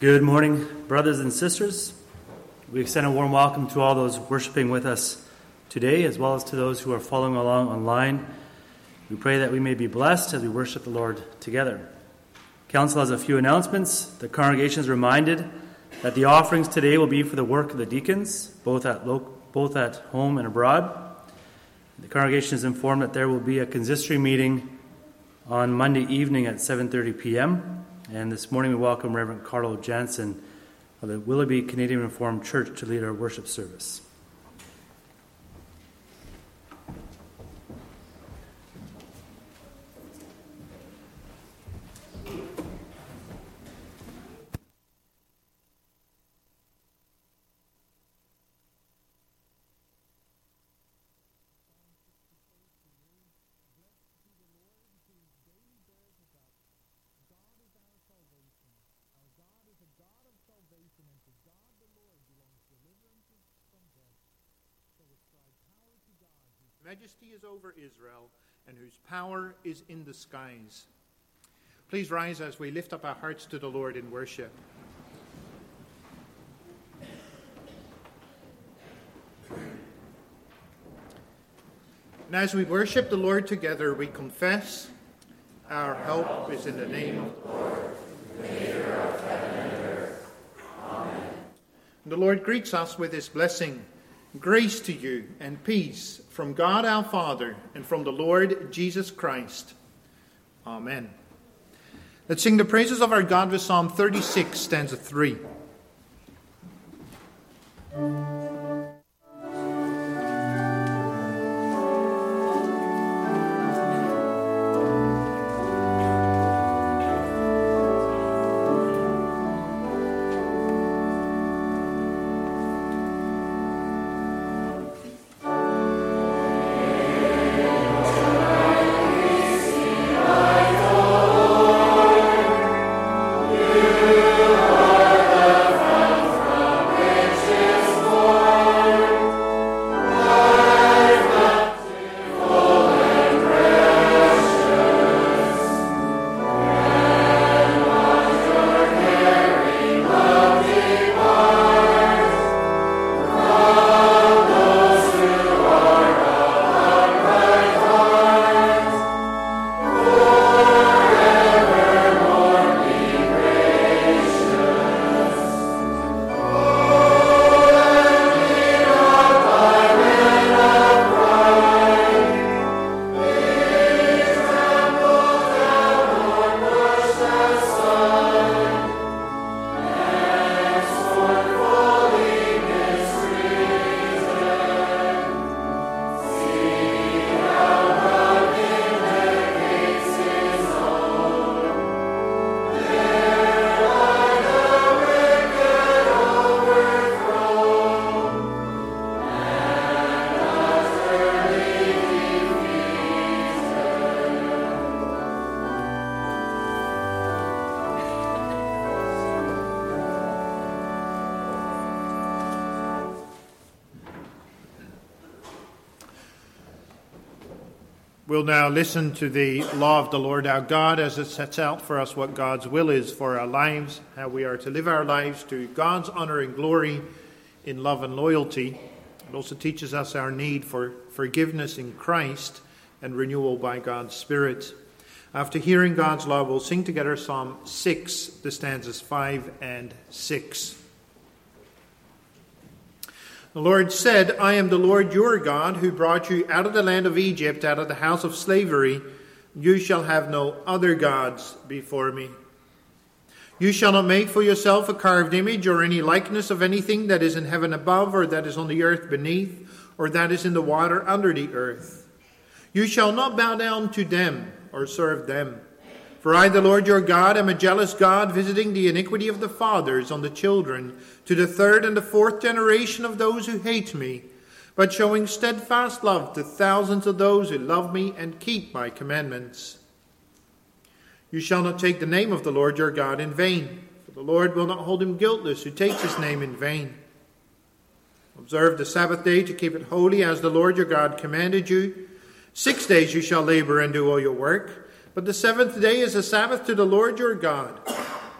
Good morning, brothers and sisters. We extend a warm welcome to all those worshiping with us today, as well as to those who are following along online. We pray that we may be blessed as we worship the Lord together. Council has a few announcements. The congregation is reminded that the offerings today will be for the work of the deacons, both at home and abroad. The congregation is informed that there will be a consistory meeting on Monday evening at 7:30 p.m., and this morning we welcome Reverend Carlo Jansen of the Willoughby Canadian Reformed Church to lead our worship service. Majesty is over Israel, and whose power is in the skies. Please rise as we lift up our hearts to the Lord in worship. And as we worship the Lord together, we confess our help is in the name of the Lord, the maker of heaven and earth. Amen. And the Lord greets us with his blessing. Grace to you and peace from God our Father and from the Lord Jesus Christ. Amen. Let's sing the praises of our God with Psalm 36, stanza 3. We'll now listen to the law of the Lord our God as it sets out for us what God's will is for our lives, how we are to live our lives to God's honor and glory in love and loyalty. It also teaches us our need for forgiveness in Christ and renewal by God's Spirit. After hearing God's law, we'll sing together Psalm 6, the stanzas 5 and 6. The Lord said, I am the Lord your God, who brought you out of the land of Egypt, out of the house of slavery. You shall have no other gods before me. You shall not make for yourself a carved image or any likeness of anything that is in heaven above, or that is on the earth beneath, or that is in the water under the earth. You shall not bow down to them or serve them. For I, the Lord your God, am a jealous God, visiting the iniquity of the fathers on the children, to the third and the fourth generation of those who hate me, but showing steadfast love to thousands of those who love me and keep my commandments. You shall not take the name of the Lord your God in vain, for the Lord will not hold him guiltless who takes his name in vain. Observe the Sabbath day to keep it holy, as the Lord your God commanded you. 6 days you shall labor and do all your work, but the seventh day is a Sabbath to the Lord your God.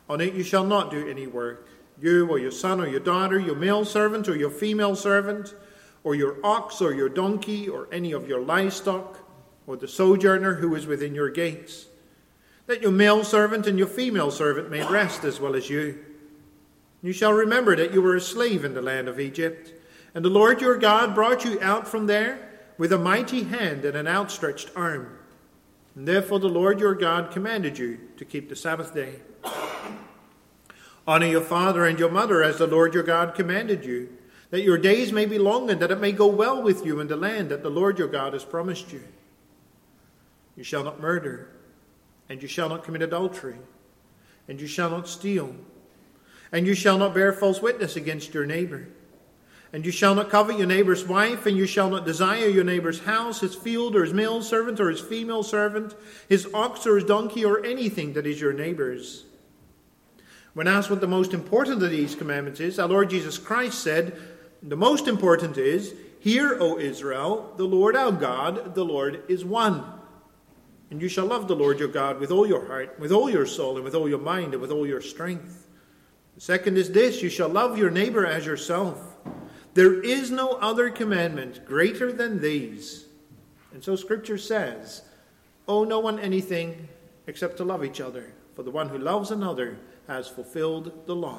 On it you shall not do any work, you or your son or your daughter, your male servant or your female servant, or your ox or your donkey, or any of your livestock, or the sojourner who is within your gates, that your male servant and your female servant may rest as well as you. You shall remember that you were a slave in the land of Egypt, and the Lord your God brought you out from there with a mighty hand and an outstretched arm. And therefore the Lord your God commanded you to keep the Sabbath day. Honor your father and your mother as the Lord your God commanded you, that your days may be long and that it may go well with you in the land that the Lord your God has promised you. You shall not murder, and you shall not commit adultery, and you shall not steal, and you shall not bear false witness against your neighbor, and you shall not covet your neighbor's wife, and you shall not desire your neighbor's house, his field, or his male servant, or his female servant, his ox, or his donkey, or anything that is your neighbor's. When asked what the most important of these commandments is, our Lord Jesus Christ said, the most important is, Hear, O Israel, the Lord our God, the Lord is one. And you shall love the Lord your God with all your heart, with all your soul, and with all your mind, and with all your strength. The second is this, you shall love your neighbor as yourself. There is no other commandment greater than these. And so Scripture says, owe no one anything except to love each other. For the one who loves another has fulfilled the law.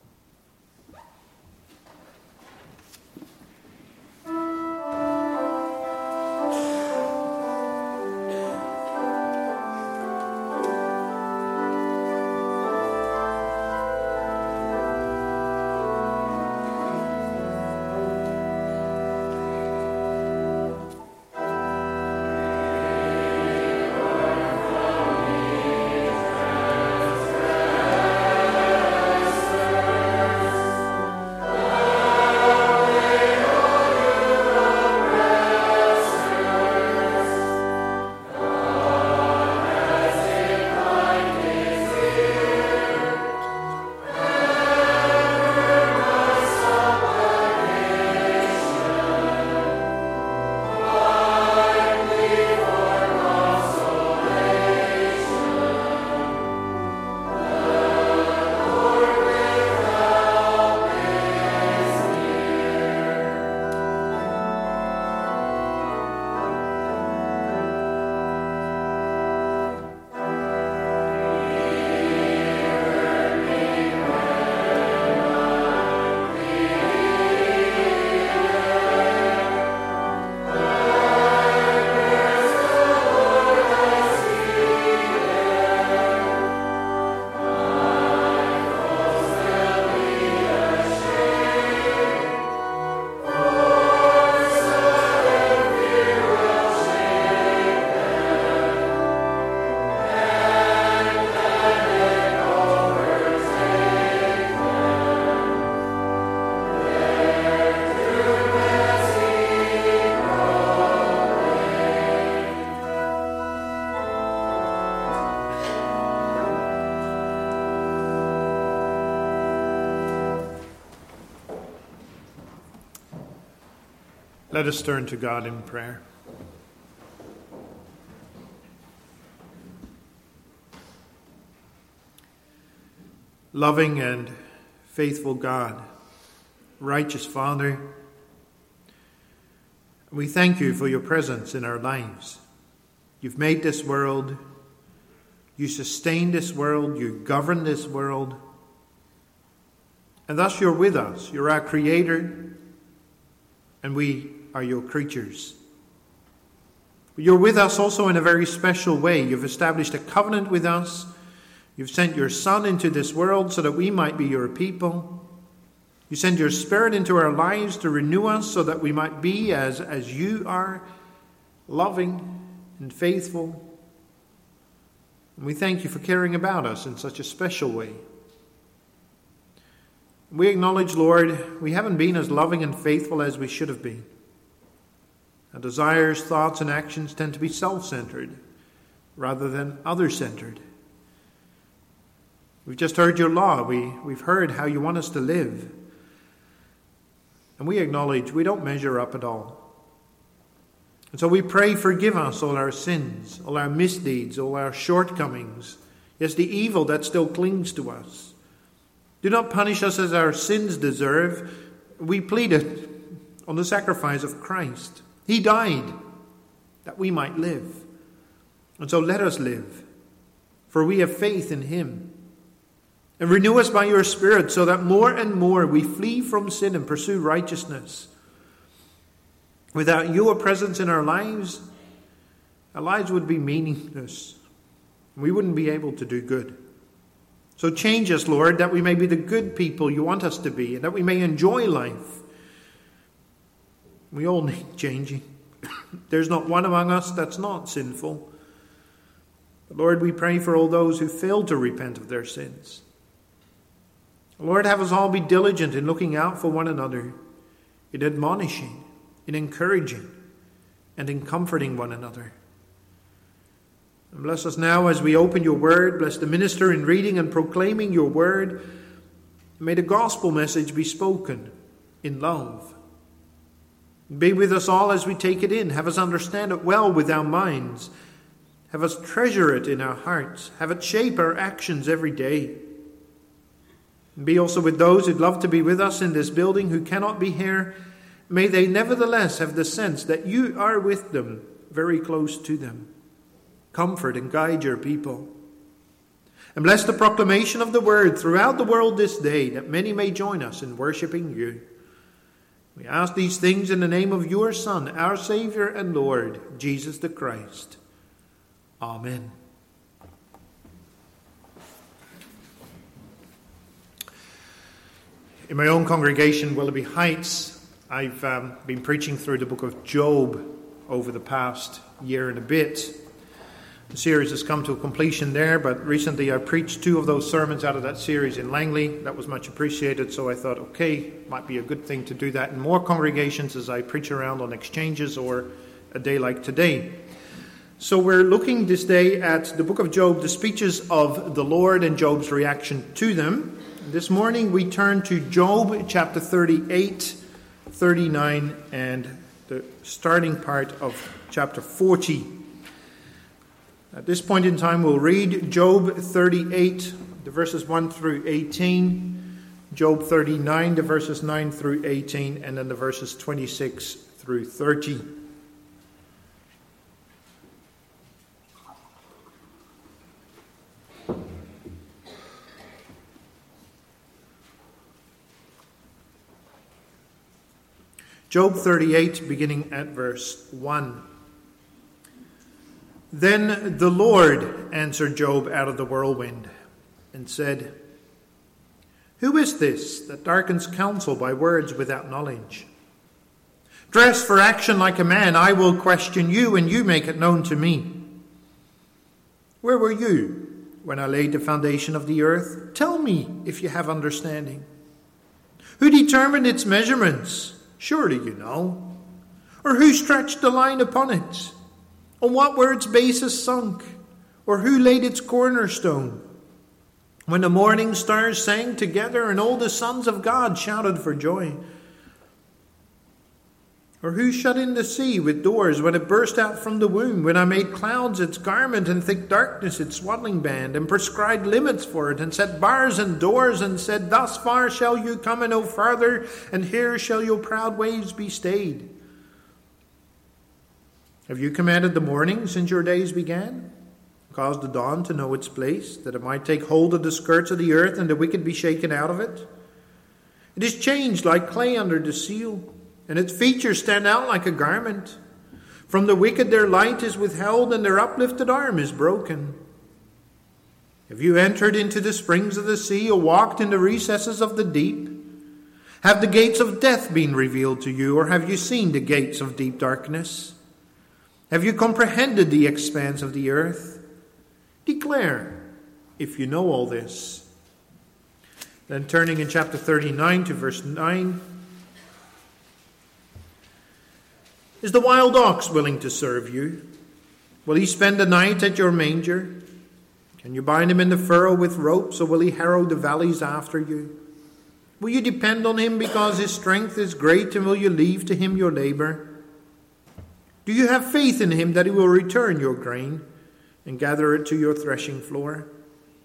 Let us turn to God in prayer. Loving and faithful God, righteous Father, we thank you for your presence in our lives. You've made this world, you sustain this world, you govern this world, and thus you're with us. You're our Creator, and we are your creatures. You're with us also in a very special way. You've established a covenant with us. You've sent your Son into this world so that we might be your people. You send your Spirit into our lives to renew us so that we might be as you are, loving and faithful. And we thank you for caring about us in such a special way. We acknowledge, Lord, we haven't been as loving and faithful as we should have been. Our desires, thoughts, and actions tend to be self-centered rather than other-centered. We've just heard your law. We've heard how you want us to live. And we acknowledge we don't measure up at all. And so we pray, forgive us all our sins, all our misdeeds, all our shortcomings. Yes, the evil that still clings to us. Do not punish us as our sins deserve. We plead it on the sacrifice of Christ. He died that we might live. And so let us live, for we have faith in him. And renew us by your Spirit so that more and more we flee from sin and pursue righteousness. Without your presence in our lives would be meaningless. We wouldn't be able to do good. So change us, Lord, that we may be the good people you want us to be, and that we may enjoy life. We all need changing. There's not one among us that's not sinful. But Lord, we pray for all those who fail to repent of their sins. Lord, have us all be diligent in looking out for one another, in admonishing, in encouraging, and in comforting one another. And bless us now as we open your word. Bless the minister in reading and proclaiming your word. May the gospel message be spoken in love. Be with us all as we take it in. Have us understand it well with our minds. Have us treasure it in our hearts. Have it shape our actions every day. Be also with those who'd love to be with us in this building who cannot be here. May they nevertheless have the sense that you are with them, very close to them. Comfort and guide your people. And bless the proclamation of the word throughout the world this day, that many may join us in worshiping you. We ask these things in the name of your Son, our Savior and Lord, Jesus the Christ. Amen. In my own congregation, Willoughby Heights, I've been preaching through the book of Job over the past year and a bit. The series has come to a completion there, but recently I preached 2 of those sermons out of that series in Langley. That was much appreciated, so I thought, okay, might be a good thing to do that in more congregations as I preach around on exchanges or a day like today. So we're looking this day at the book of Job, the speeches of the Lord and Job's reaction to them. This morning we turn to Job chapter 38, 39, and the starting part of chapter 40. At this point in time we'll read Job 38, the verses 1 through 18, Job 39, the verses 9 through 18, and then the verses 26 through 30. Job 38, beginning at verse 1. Then the Lord answered Job out of the whirlwind and said, Who is this that darkens counsel by words without knowledge? Dress for action like a man, I will question you, and you make it known to me. Where were you when I laid the foundation of the earth? Tell me if you have understanding. Who determined its measurements? Surely you know. Or who stretched the line upon it? On what were its bases sunk? Or who laid its cornerstone? When the morning stars sang together and all the sons of God shouted for joy? Or who shut in the sea with doors when it burst out from the womb? When I made clouds its garment and thick darkness its swaddling band, and prescribed limits for it, and set bars and doors, and said, Thus far shall you come and no farther, and here shall your proud waves be stayed. Have you commanded the morning since your days began? Caused the dawn to know its place, that it might take hold of the skirts of the earth, and the wicked be shaken out of it? It is changed like clay under the seal, and its features stand out like a garment. From the wicked their light is withheld, and their uplifted arm is broken. Have you entered into the springs of the sea, or walked in the recesses of the deep? Have the gates of death been revealed to you, or have you seen the gates of deep darkness? Have you comprehended the expanse of the earth? Declare, if you know all this. Then turning in chapter 39 to verse 9. Is the wild ox willing to serve you? Will he spend the night at your manger? Can you bind him in the furrow with ropes, or will he harrow the valleys after you? Will you depend on him because his strength is great, and will you leave to him your labor? Do you have faith in him that he will return your grain and gather it to your threshing floor?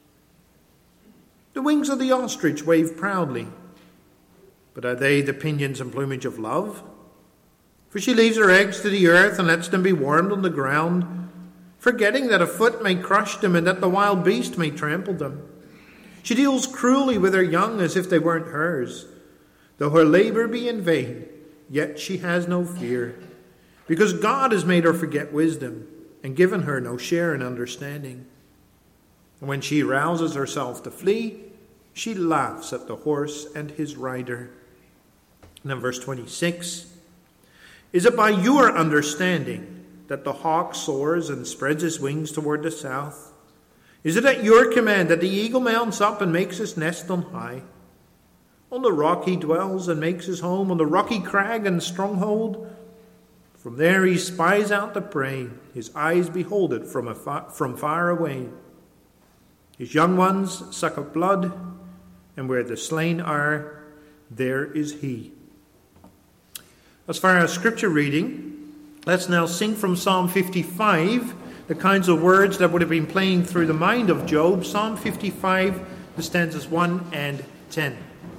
The wings of the ostrich wave proudly. But are they the pinions and plumage of love? For she leaves her eggs to the earth and lets them be warmed on the ground, forgetting that a foot may crush them and that the wild beast may trample them. She deals cruelly with her young as if they weren't hers. Though her labor be in vain, yet she has no fear, because God has made her forget wisdom and given her no share in understanding. And when she rouses herself to flee, she laughs at the horse and his rider. And then verse 26, is it by your understanding that the hawk soars and spreads his wings toward the south? Is it at your command that the eagle mounts up and makes his nest on high? On the rock he dwells and makes his home, on the rocky crag and stronghold. From there he spies out the prey. His eyes behold it from far away. His young ones suck up blood, and where the slain are, there is he. As far as scripture reading, let's now sing from Psalm 55, the kinds of words that would have been playing through the mind of Job. Psalm 55, the stanzas 1 and 10.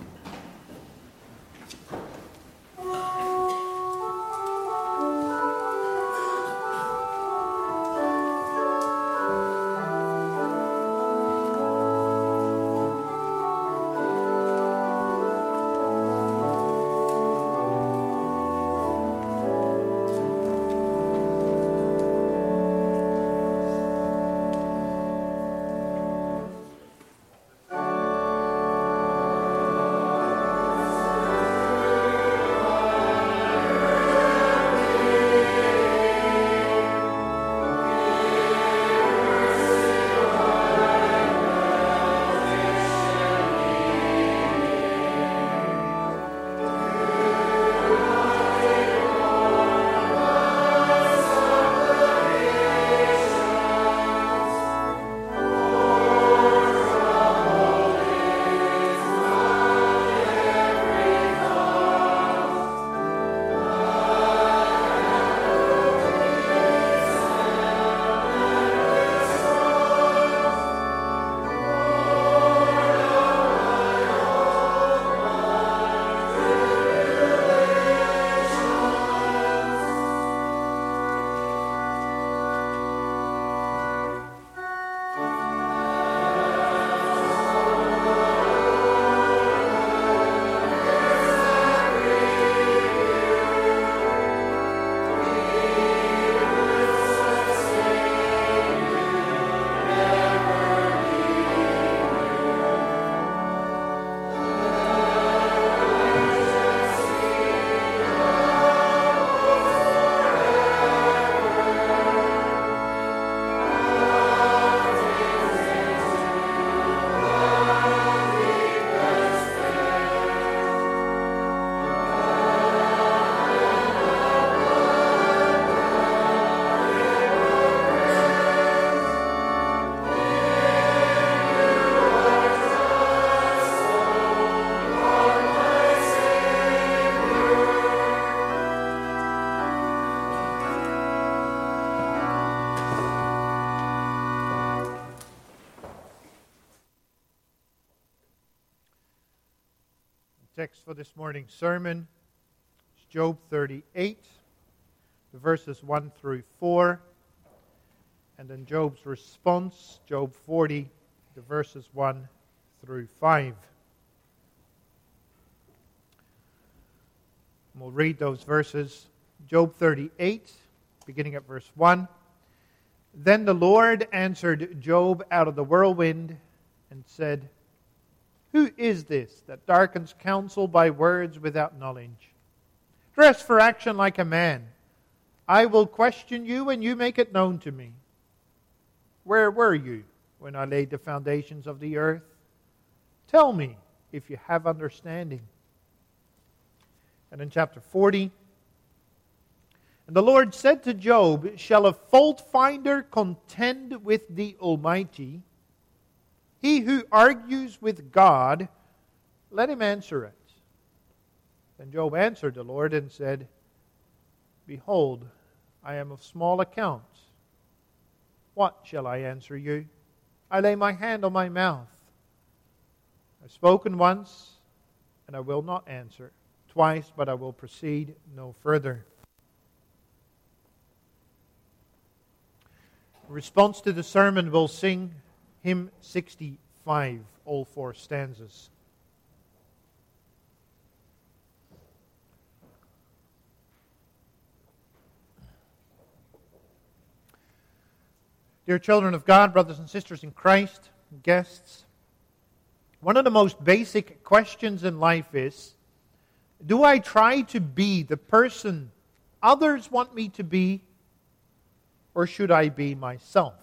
Text for this morning's sermon is Job 38, the verses 1 through 4, and then Job's response, Job 40, the verses 1 through 5. And we'll read those verses. Job 38, beginning at verse 1. Then the Lord answered Job out of the whirlwind and said, "Who is this that darkens counsel by words without knowledge? Dress for action like a man. I will question you, and you make it known to me. Where were you when I laid the foundations of the earth? Tell me if you have understanding." And in chapter 40, and the Lord said to Job, "Shall a fault finder contend with the Almighty? He who argues with God, let him answer it." Then Job answered the Lord and said, "Behold, I am of small account. What shall I answer you? I lay my hand on my mouth. I've spoken once, and I will not answer. Twice, but I will proceed no further. In response to the sermon, we'll sing hymn 65, all 4 stanzas. Dear children of God, brothers and sisters in Christ, guests, one of the most basic questions in life is, do I try to be the person others want me to be, or should I be myself?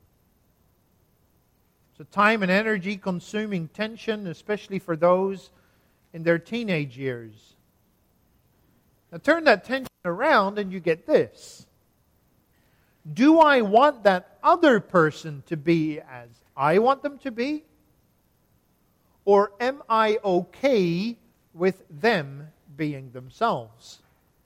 It's a time and energy consuming tension, especially for those in their teenage years. Now turn that tension around and you get this. Do I want that other person to be as I want them to be? Or am I okay with them being themselves?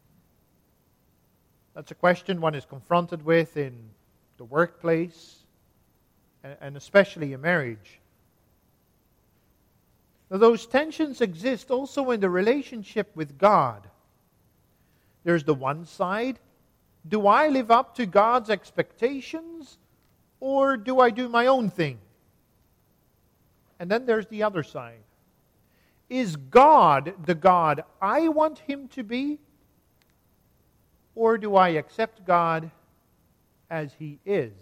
That's a question one is confronted with in the workplace and especially in marriage. Now, those tensions exist also in the relationship with God. There's the one side. Do I live up to God's expectations, or do I do my own thing? And then there's the other side. Is God the God I want Him to be, or do I accept God as He is?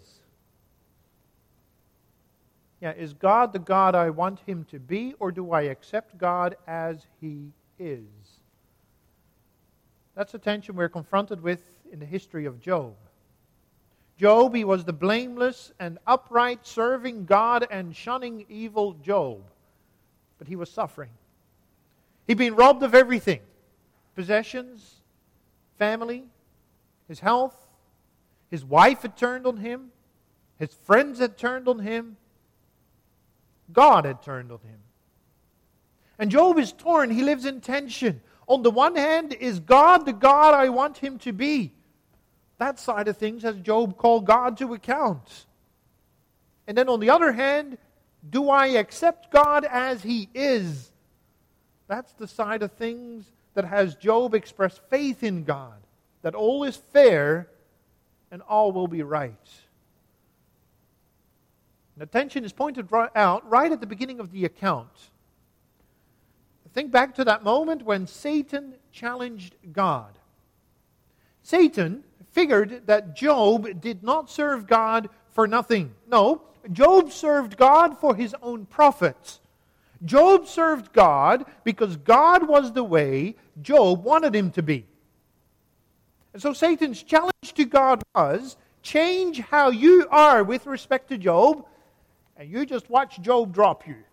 Is God the God I want Him to be, or do I accept God as He is? That's a tension we're confronted with in the history of Job. Job, he was the blameless and upright, serving God and shunning evil Job. But he was suffering. He'd been robbed of everything. Possessions, family, his health. His wife had turned on him. His friends had turned on him. God had turned on him. And Job is torn. He lives in tension. On the one hand, is God the God I want Him to be? That side of things has Job called God to account. And then on the other hand, do I accept God as He is? That's the side of things that has Job express faith in God, that all is fair and all will be right. And the tension is pointed out right at the beginning of the account. Think back to that moment when Satan challenged God. Satan figured that Job did not serve God for nothing. No, Job served God for his own profit. Job served God because God was the way Job wanted Him to be. And so Satan's challenge to God was, change how you are with respect to Job, and you just watch Job drop you.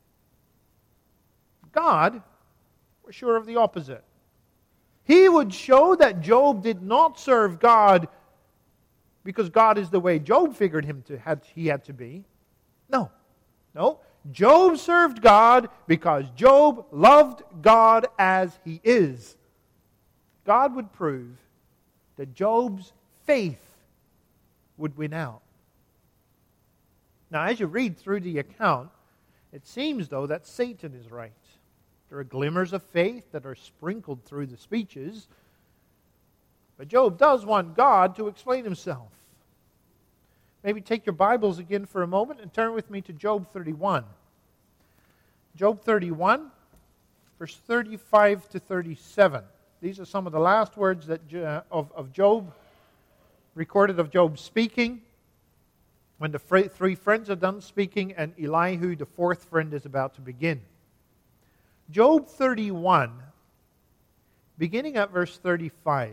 God was sure of the opposite. He would show that Job did not serve God because God is the way Job figured he had to be. No. Job served God because Job loved God as he is. God would prove that Job's faith would win out. Now, as you read through the account, it seems, though, that Satan is right. There are glimmers of faith that are sprinkled through the speeches. But Job does want God to explain Himself. Maybe take your Bibles again for a moment and turn with me to Job 31. Job 31, verse 35 to 37. These are some of the last words that of Job, recorded of Job speaking, when the three friends are done speaking and Elihu, the fourth friend, is about to begin. Job 31, beginning at verse 35.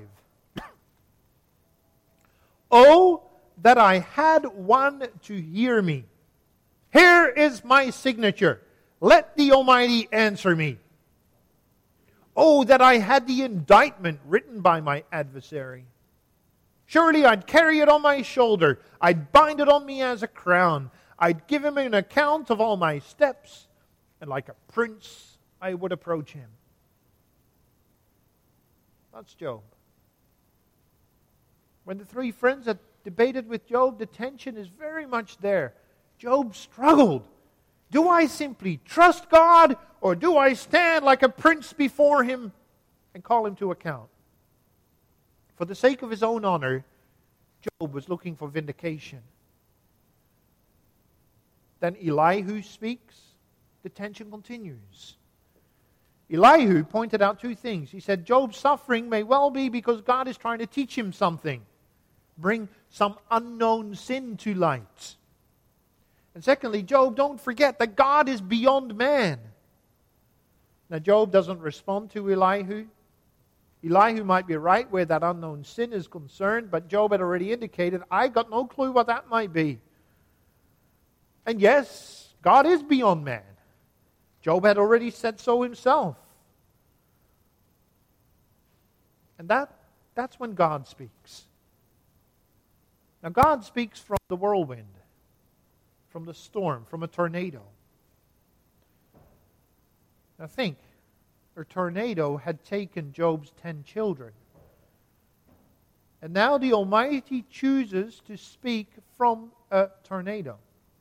Oh, that I had one to hear me. Here is my signature. Let the Almighty answer me. Oh, that I had the indictment written by my adversary. Surely I'd carry it on my shoulder. I'd bind it on me as a crown. I'd give him an account of all my steps, and like a prince I would approach him. That's Job. When the three friends had debated with Job, the tension is very much there. Job struggled. Do I simply trust God, or do I stand like a prince before Him and call Him to account? For the sake of his own honor, Job was looking for vindication. Then Elihu speaks. The tension continues. Elihu pointed out two things. He said, Job's suffering may well be because God is trying to teach him something. Bring some unknown sin to light. And secondly, Job, don't forget that God is beyond man. Now, Job doesn't respond to Elihu. Elihu might be right where that unknown sin is concerned, but Job had already indicated, I got no clue what that might be. And yes, God is beyond man. Job had already said so himself. And that's when God speaks. Now, God speaks from the whirlwind, from the storm, from a tornado. Now think, a tornado had taken Job's 10 children. And now the Almighty chooses to speak from a tornado.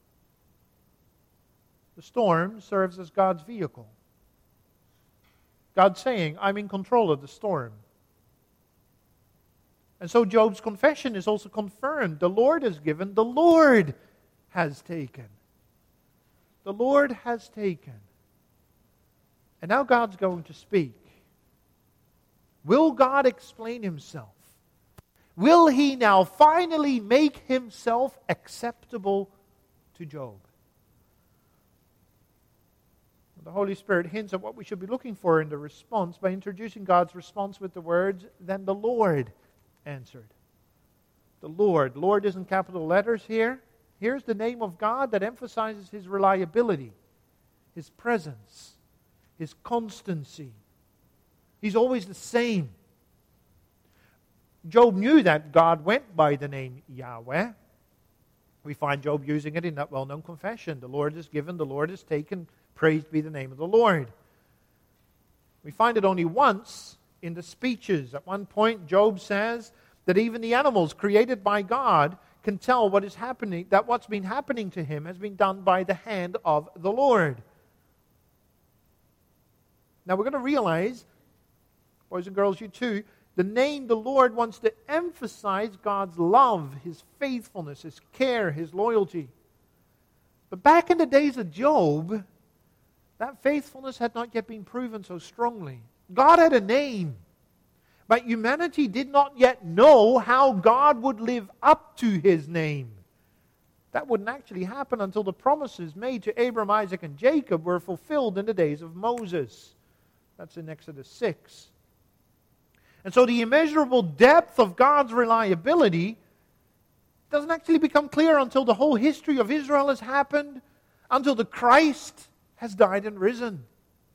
The storm serves as God's vehicle. God saying, I'm in control of the storm. And so Job's confession is also confirmed. The Lord has given, the Lord has taken. The Lord has taken. And now God's going to speak. Will God explain Himself? Will He now finally make Himself acceptable to Job? The Holy Spirit hints at what we should be looking for in the response by introducing God's response with the words, then the Lord answered. The Lord. Lord is in capital letters here. Here's the name of God that emphasizes His reliability, His presence, His constancy. He's always the same. Job knew that God went by the name Yahweh. We find Job using it in that well-known confession. The Lord is given, the Lord is taken. Praised be the name of the Lord. We find it only once in the speeches. At one point, Job says that even the animals created by God can tell what is happening, that what's been happening to him has been done by the hand of the Lord. Now we're going to realize, boys and girls, you too, the name the Lord wants to emphasize God's love, His faithfulness, His care, His loyalty. But back in the days of Job, that faithfulness had not yet been proven so strongly. God had a name, but humanity did not yet know how God would live up to His name. That wouldn't actually happen until the promises made to Abraham, Isaac, and Jacob were fulfilled in the days of Moses. That's in Exodus 6. And so the immeasurable depth of God's reliability doesn't actually become clear until the whole history of Israel has happened, until the Christ has died and risen.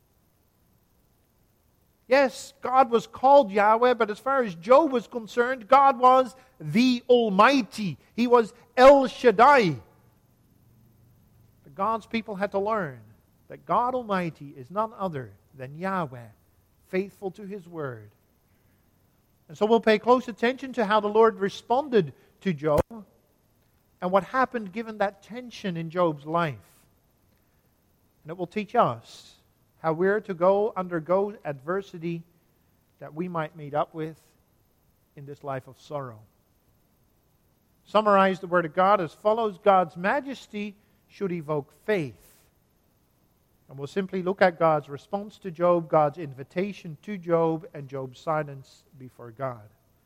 Yes, God was called Yahweh, but as far as Job was concerned, God was the Almighty. He was El Shaddai. But God's people had to learn that God Almighty is none other than Yahweh, faithful to His word. And so we'll pay close attention to how the Lord responded to Job and what happened given that tension in Job's life. And it will teach us how we're to undergo adversity that we might meet up with in this life of sorrow. Summarize the Word of God as follows. God's majesty should evoke faith. And we'll simply look at God's response to Job, God's invitation to Job, and Job's silence before God.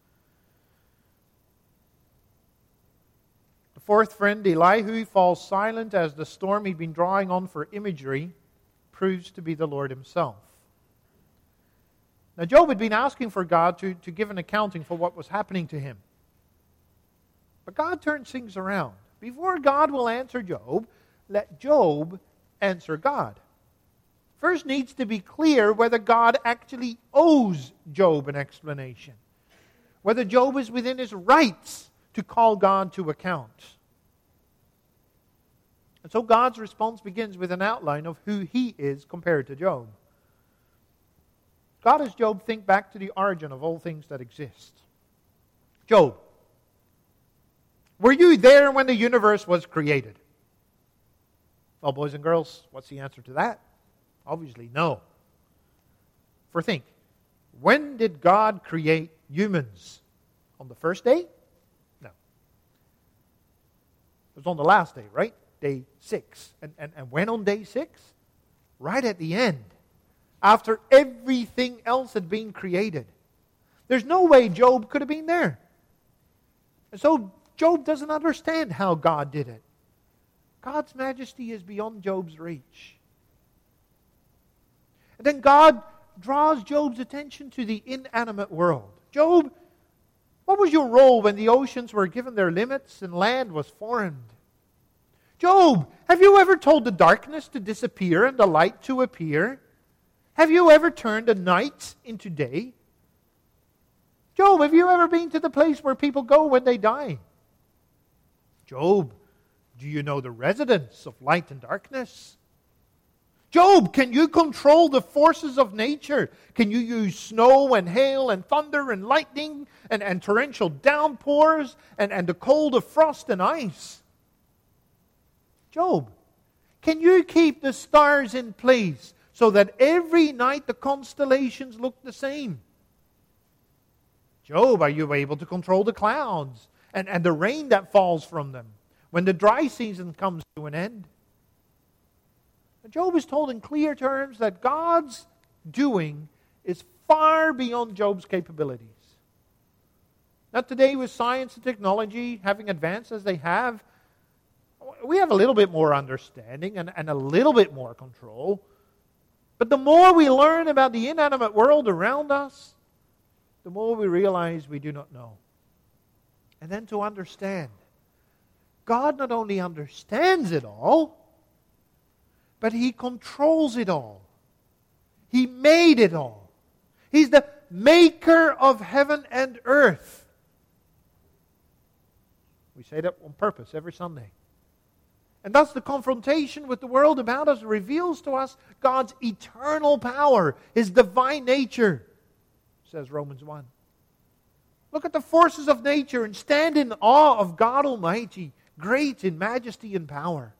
The fourth friend, Elihu, falls silent as the storm he'd been drawing on for imagery proves to be the Lord Himself. Now, Job had been asking for God to give an accounting for what was happening to him. But God turns things around. Before God will answer Job, let Job answer God. First needs to be clear whether God actually owes Job an explanation. Whether Job is within his rights to call God to account. And so God's response begins with an outline of who He is compared to Job. God has Job think back to the origin of all things that exist. Job, were you there when the universe was created? Well, boys and girls, what's the answer to that? Obviously, no. For think, when did God create humans? On the first day? No. It was on the last day, right? Day 6. And when on day 6? Right at the end. After everything else had been created. There's no way Job could have been there. And so Job doesn't understand how God did it. God's majesty is beyond Job's reach. And then God draws Job's attention to the inanimate world. Job, what was your role when the oceans were given their limits and land was formed? Job, have you ever told the darkness to disappear and the light to appear? Have you ever turned the night into day? Job, have you ever been to the place where people go when they die? Job, do you know the residence of light and darkness? Job, can you control the forces of nature? Can you use snow and hail and thunder and lightning and torrential downpours and the cold of frost and ice? Job, can you keep the stars in place so that every night the constellations look the same? Job, are you able to control the clouds and the rain that falls from them when the dry season comes to an end? Job is told in clear terms that God's doing is far beyond Job's capabilities. Now today with science and technology having advanced as they have, we have a little bit more understanding and a little bit more control. But the more we learn about the inanimate world around us, the more we realize we do not know. And then to understand, God not only understands it all, but He controls it all. He made it all. He's the maker of heaven and earth. We say that on purpose every Sunday. And thus the confrontation with the world about us reveals to us God's eternal power, His divine nature, says Romans 1. Look at the forces of nature and stand in awe of God Almighty, great in majesty and power.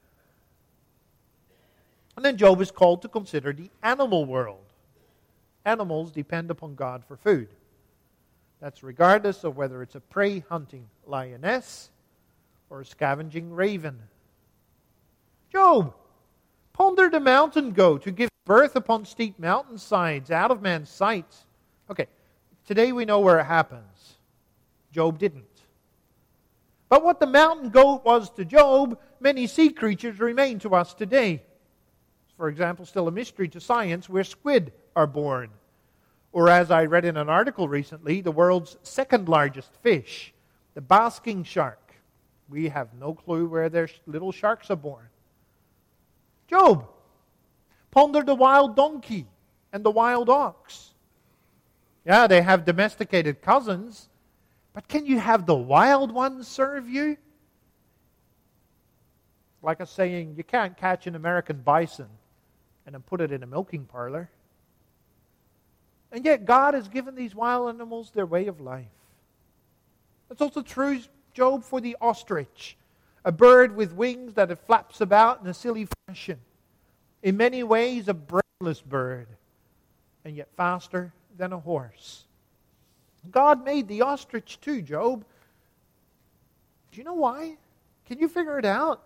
And then Job is called to consider the animal world. Animals depend upon God for food. That's regardless of whether it's a prey-hunting lioness or a scavenging raven. Job, ponder the mountain goat who gives birth upon steep mountainsides out of man's sight. Okay, today we know where it happens. Job didn't. But what the mountain goat was to Job, many sea creatures remain to us today. For example, still a mystery to science where squid are born. Or as I read in an article recently, the world's second largest fish, the basking shark. We have no clue where their little sharks are born. Job, ponder the wild donkey and the wild ox. Yeah, they have domesticated cousins, but can you have the wild ones serve you? Like a saying, you can't catch an American bison and then put it in a milking parlor. And yet God has given these wild animals their way of life. That's also true, Job, for the ostrich, a bird with wings that it flaps about in a silly fashion. In many ways, a brainless bird, and yet faster than a horse. God made the ostrich too, Job. Do you know why? Can you figure it out?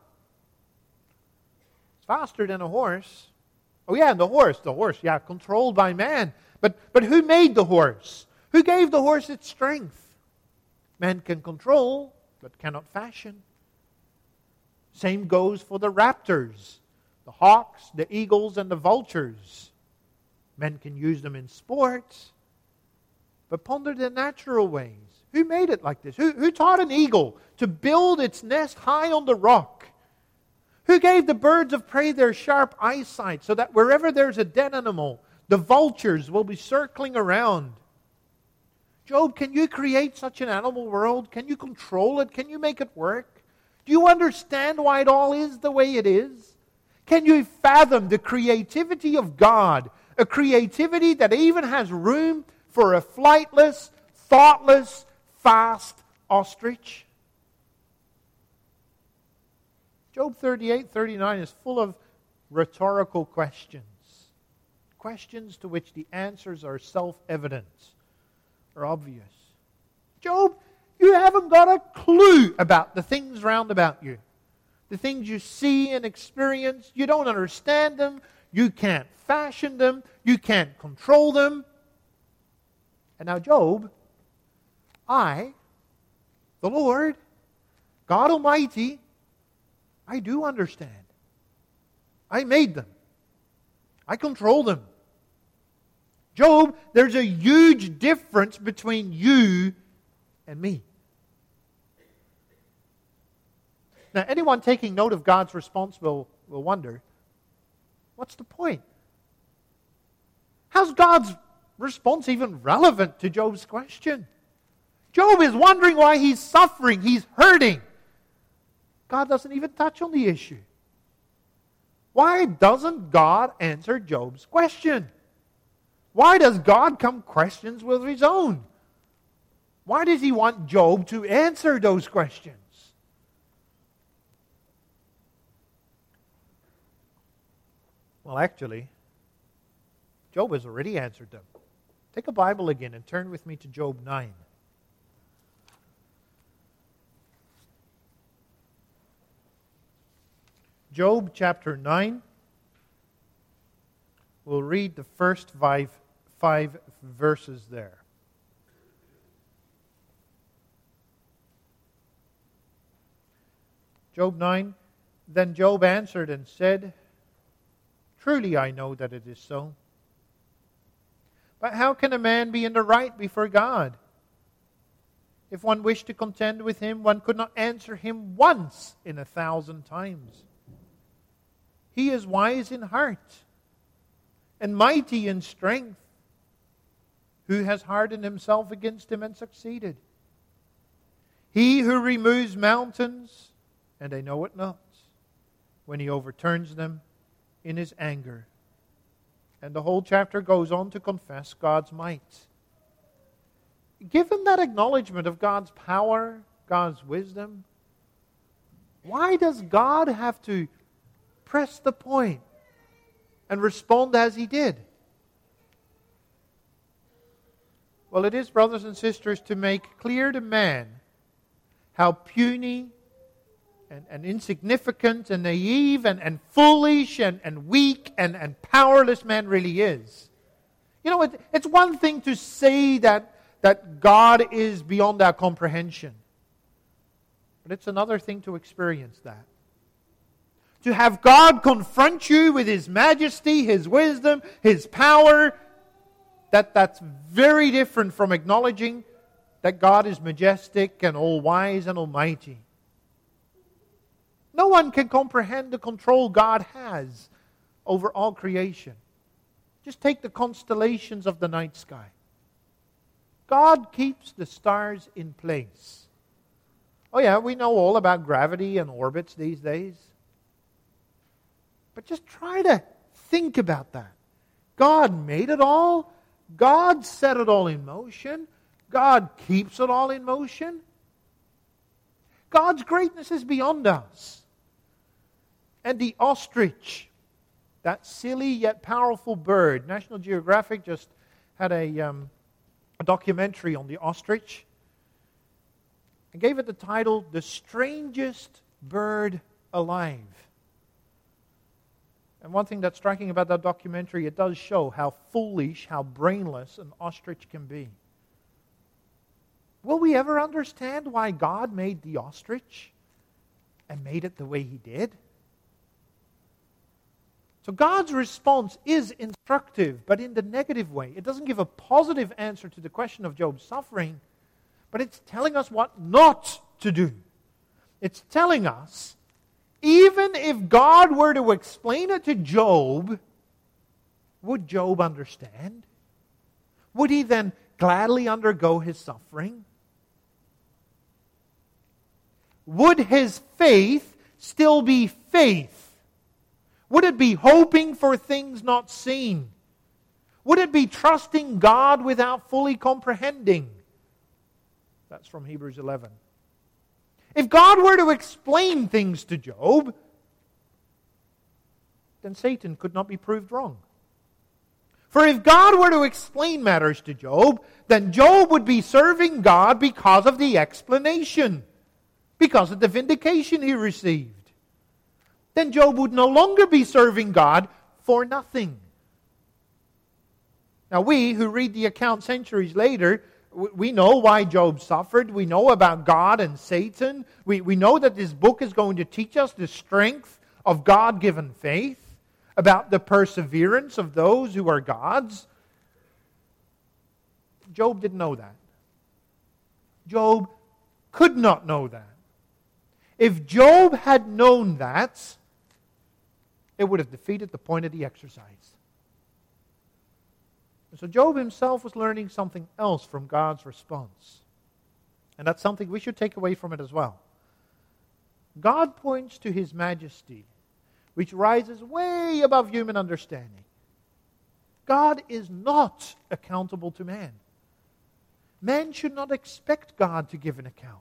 It's faster than a horse. Oh yeah, and the horse, yeah, controlled by man. But who made the horse? Who gave the horse its strength? Man can control, but cannot fashion. Same goes for the raptors, the hawks, the eagles, and the vultures. Men can use them in sports, but ponder the natural ways. Who made it like this? Who taught an eagle to build its nest high on the rock? Who gave the birds of prey their sharp eyesight so that wherever there's a dead animal, the vultures will be circling around? Job, can you create such an animal world? Can you control it? Can you make it work? Do you understand why it all is the way it is? Can you fathom the creativity of God? A creativity that even has room for a flightless, thoughtless, fast ostrich? Job 38:39 is full of rhetorical questions. Questions to which the answers are self-evident or obvious. Job, you haven't got a clue about the things round about you. The things you see and experience, you don't understand them. You can't fashion them. You can't control them. And now, Job, I, the Lord, God Almighty, I do understand. I made them. I control them. Job, there's a huge difference between you and me. Now, anyone taking note of God's response will wonder, what's the point? How's God's response even relevant to Job's question? Job is wondering why he's suffering, he's hurting. God doesn't even touch on the issue. Why doesn't God answer Job's question? Why does God come questions with His own? Why does He want Job to answer those questions? Well, actually, Job has already answered them. Take a Bible again and turn with me to Job 9. Job chapter 9. We'll read the first five verses there. Job 9. Then Job answered and said, "Truly I know that it is so. But how can a man be in the right before God? If one wished to contend with Him, one could not answer Him once in 1,000 times. He is wise in heart and mighty in strength. Who has hardened himself against Him and succeeded? He who removes mountains, and they know it not, when He overturns them in His anger." And the whole chapter goes on to confess God's might. Given that acknowledgement of God's power, God's wisdom, why does God have to press the point and respond as He did? Well, it is, brothers and sisters, to make clear to man how puny and insignificant and naive and foolish and weak and powerless man really is. You know, it's one thing to say that God is beyond our comprehension. But it's another thing to experience that. To have God confront you with His majesty, His wisdom, His power, that's very different from acknowledging that God is majestic and all-wise and almighty. No one can comprehend the control God has over all creation. Just take the constellations of the night sky. God keeps the stars in place. Oh yeah, we know all about gravity and orbits these days. But just try to think about that. God made it all. God set it all in motion. God keeps it all in motion. God's greatness is beyond us. And the ostrich, that silly yet powerful bird, National Geographic just had a documentary on the ostrich and gave it the title, "The Strangest Bird Alive." And one thing that's striking about that documentary, it does show how foolish, how brainless an ostrich can be. Will we ever understand why God made the ostrich and made it the way He did? So God's response is instructive, but in the negative way. It doesn't give a positive answer to the question of Job's suffering, but it's telling us what not to do. It's telling us, even if God were to explain it to Job, would Job understand? Would he then gladly undergo his suffering? Would his faith still be faith? Would it be hoping for things not seen? Would it be trusting God without fully comprehending? That's from Hebrews 11. If God were to explain things to Job, then Satan could not be proved wrong. For if God were to explain matters to Job, then Job would be serving God because of the explanation, because of the vindication he received. Then Job would no longer be serving God for nothing. Now we, who read the account centuries later, we know why Job suffered. We know about God and Satan. We know that this book is going to teach us the strength of God-given faith, about the perseverance of those who are God's. Job didn't know that. Job could not know that. If Job had known that, it would have defeated the point of the exercise. And so Job himself was learning something else from God's response. And that's something we should take away from it as well. God points to His majesty, which rises way above human understanding. God is not accountable to man. Man should not expect God to give an account.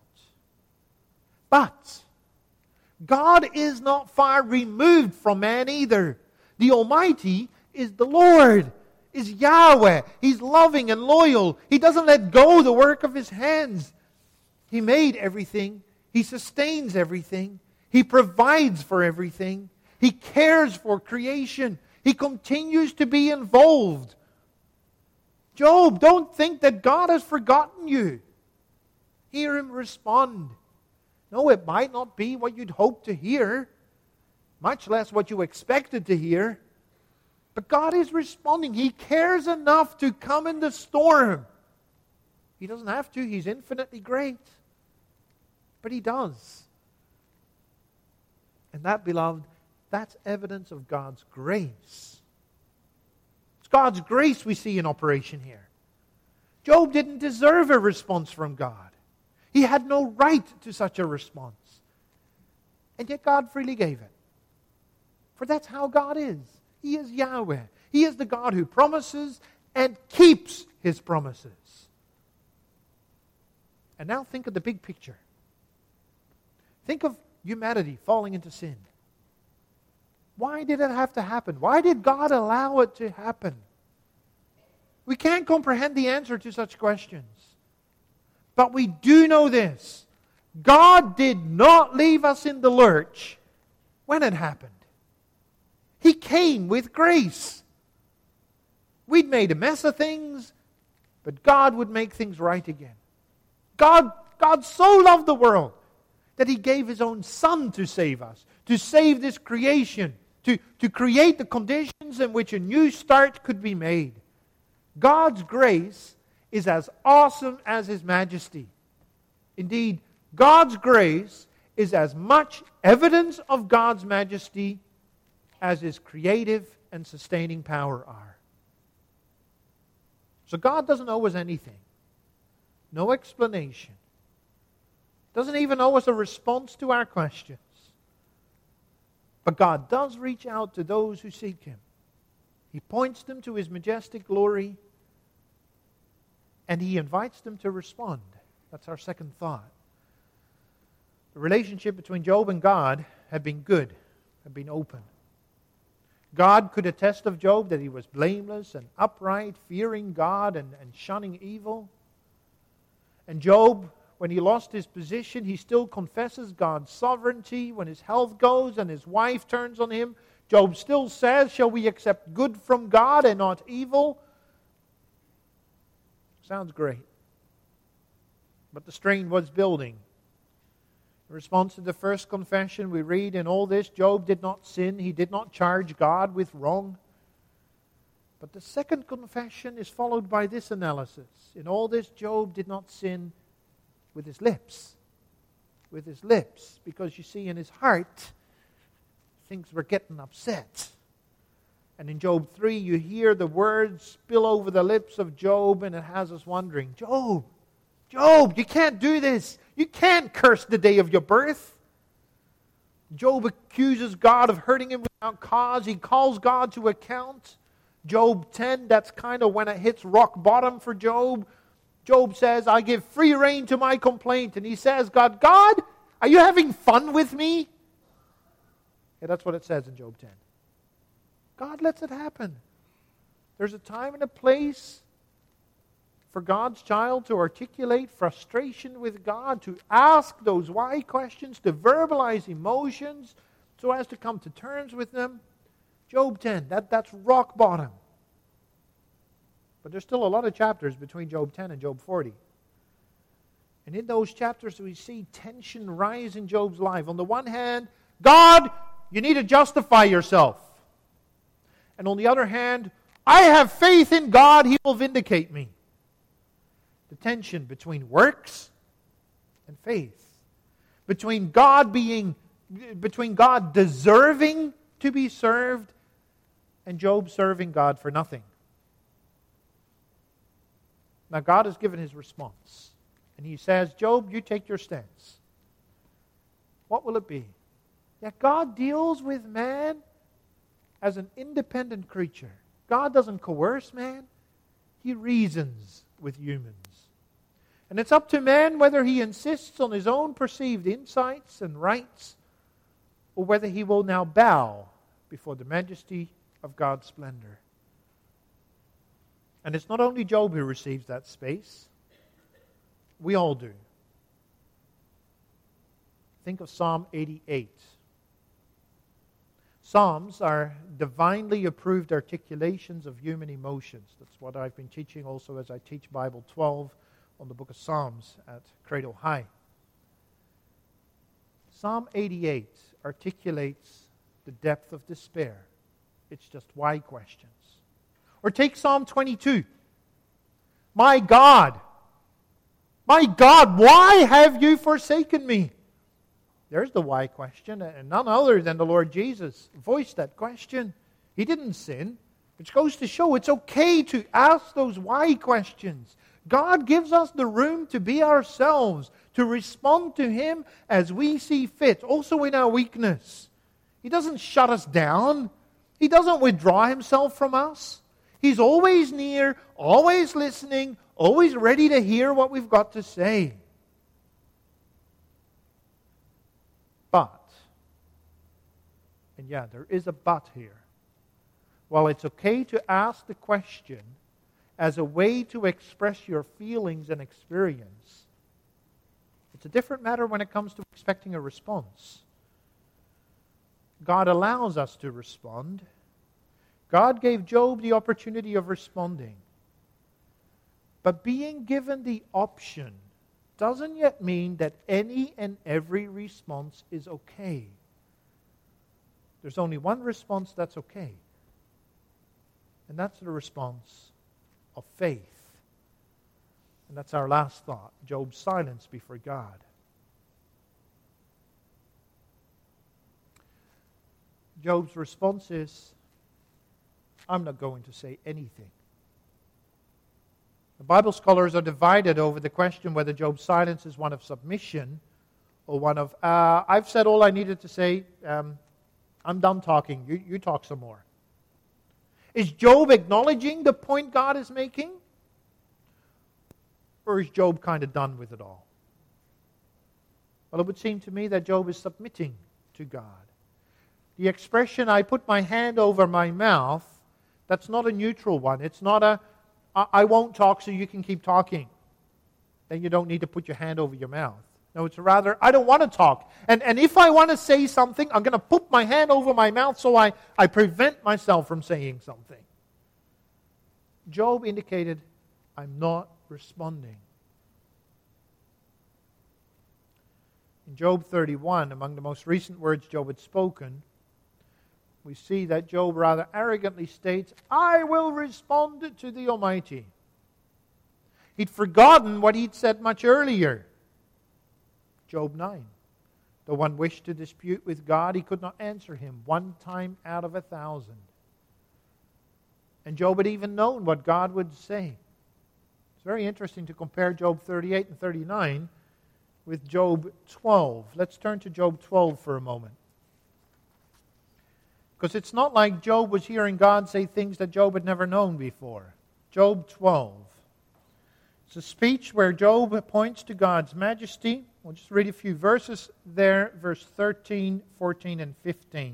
But God is not far removed from man either. The Almighty is the Lord, is Yahweh. He's loving and loyal. He doesn't let go the work of His hands. He made everything. He sustains everything. He provides for everything. He cares for creation. He continues to be involved. Job, don't think that God has forgotten you. Hear Him respond. No, it might not be what you'd hoped to hear, much less what you expected to hear. But God is responding. He cares enough to come in the storm. He doesn't have to. He's infinitely great. But He does. And that, beloved, that's evidence of God's grace. It's God's grace we see in operation here. Job didn't deserve a response from God. He had no right to such a response. And yet God freely gave it. For that's how God is. He is Yahweh. He is the God who promises and keeps His promises. And now think of the big picture. Think of humanity falling into sin. Why did it have to happen? Why did God allow it to happen? We can't comprehend the answer to such questions. But we do know this. God did not leave us in the lurch when it happened. He came with grace. We'd made a mess of things, but God would make things right again. God so loved the world that He gave His own Son to save us, to save this creation, to create the conditions in which a new start could be made. God's grace is as awesome as His majesty. Indeed, God's grace is as much evidence of God's majesty as His creative and sustaining power are. So God doesn't owe us anything. No explanation. Doesn't even owe us a response to our questions. But God does reach out to those who seek Him. He points them to His majestic glory, and He invites them to respond. That's our second thought. The relationship between Job and God had been good, had been open. God could attest of Job that he was blameless and upright, fearing God and shunning evil. And Job, when he lost his position, he still confesses God's sovereignty. When his health goes and his wife turns on him, Job still says, "Shall we accept good from God and not evil?" Sounds great. But the strain was building. In response to the first confession, we read, "In all this, Job did not sin. He did not charge God with wrong." But the second confession is followed by this analysis. In all this, Job did not sin with his lips. With his lips. Because you see, in his heart, things were getting upset. And in Job 3, you hear the words spill over the lips of Job, and it has us wondering, Job, you can't do this. You can't curse the day of your birth. Job accuses God of hurting him without cause. He calls God to account. Job 10, that's kind of when it hits rock bottom for Job. Job says, "I give free rein to my complaint." And he says, God, Are you having fun with me? Yeah, that's what it says in Job 10. God lets it happen. There's a time and a place for God's child to articulate frustration with God, to ask those why questions, to verbalize emotions so as to come to terms with them. Job 10, that's rock bottom. But there's still a lot of chapters between Job 10 and Job 40. And in those chapters we see tension rise in Job's life. On the one hand, God, you need to justify yourself. And on the other hand, I have faith in God, He will vindicate me. The tension between works and faith. Between God deserving to be served and Job serving God for nothing. Now God has given His response. And He says, Job, you take your stance. What will it be? Yeah, God deals with man as an independent creature. God doesn't coerce man. He reasons with humans. And it's up to man whether he insists on his own perceived insights and rights or whether he will now bow before the majesty of God's splendor. And it's not only Job who receives that space. We all do. Think of Psalm 88. Psalms are divinely approved articulations of human emotions. That's what I've been teaching also as I teach Bible 12 on the book of Psalms at Cradle High. Psalm 88 articulates the depth of despair. It's just why questions. Or take Psalm 22. My God, why have you forsaken me? There's the why question, and none other than the Lord Jesus voiced that question. He didn't sin, which goes to show it's okay to ask those why questions. God gives us the room to be ourselves, to respond to Him as we see fit, also in our weakness. He doesn't shut us down. He doesn't withdraw Himself from us. He's always near, always listening, always ready to hear what we've got to say. But, and yeah, there is a but here. While it's okay to ask the question as a way to express your feelings and experience, it's a different matter when it comes to expecting a response. God allows us to respond. God gave Job the opportunity of responding. But being given the option doesn't yet mean that any and every response is okay. There's only one response that's okay. And that's the response of faith. And that's our last thought, Job's silence before God. Job's response is, I'm not going to say anything. The Bible scholars are divided over the question whether Job's silence is one of submission or one of, I've said all I needed to say, I'm done talking, you talk some more. Is Job acknowledging the point God is making? Or is Job kind of done with it all? Well, it would seem to me that Job is submitting to God. The expression, I put my hand over my mouth, that's not a neutral one. It's not a, I won't talk so you can keep talking. Then you don't need to put your hand over your mouth. No, it's rather, I don't want to talk. And if I want to say something, I'm going to put my hand over my mouth so I prevent myself from saying something. Job indicated, I'm not responding. In Job 31, among the most recent words Job had spoken, we see that Job rather arrogantly states, I will respond to the Almighty. He'd forgotten what he'd said much earlier. Job 9. Though one wished to dispute with God, he could not answer him 1 time out of 1,000. And Job had even known what God would say. It's very interesting to compare Job 38 and 39 with Job 12. Let's turn to Job 12 for a moment. Because it's not like Job was hearing God say things that Job had never known before. Job 12. It's a speech where Job points to God's majesty We'll just read a few verses there, verse 13, 14, and 15.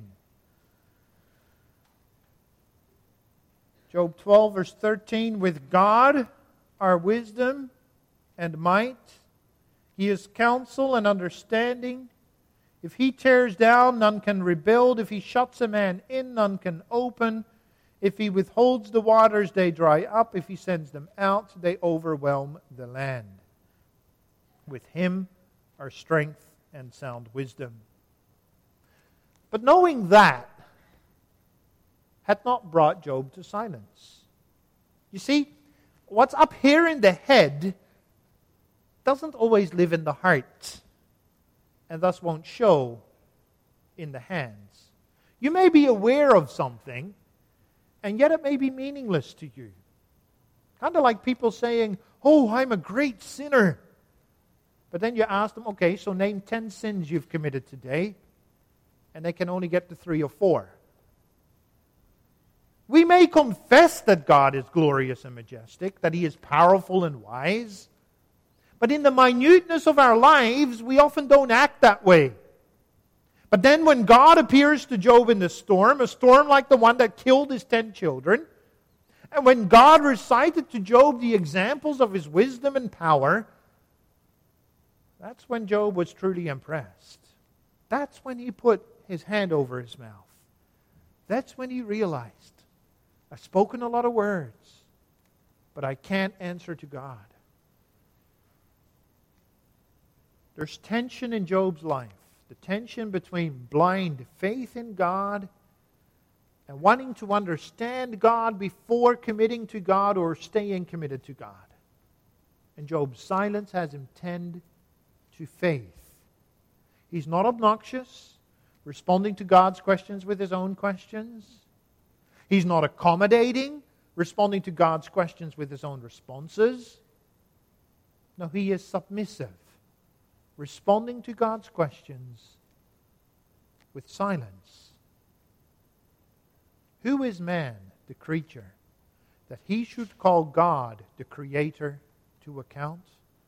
Job 12, verse 13, with God are wisdom and might. He is counsel and understanding. If he tears down, none can rebuild. If he shuts a man in, none can open. If he withholds the waters, they dry up. If he sends them out, they overwhelm the land. With him are strength and sound wisdom. But knowing that had not brought Job to silence. You see, what's up here in the head doesn't always live in the heart, and thus won't show in the hands. You may be aware of something, and yet it may be meaningless to you. Kind of like people saying, oh, I'm a great sinner. But then you ask them, okay, so name 10 sins you've committed today, and they can only get to 3 or 4. We may confess that God is glorious and majestic, that He is powerful and wise, but in the minuteness of our lives, we often don't act that way. But then when God appears to Job in the storm, a storm like the one that killed his 10 children, and when God recited to Job the examples of His wisdom and power, that's when Job was truly impressed. That's when he put his hand over his mouth. That's when he realized, I've spoken a lot of words, but I can't answer to God. There's tension in Job's life. The tension between blind faith in God and wanting to understand God before committing to God or staying committed to God. And Job's silence has him tend to faith. He's not obnoxious, responding to God's questions with his own questions. He's not accommodating, responding to God's questions with his own responses. No, he is submissive, responding to God's questions with silence. Who is man, the creature, that he should call God, the Creator, to account?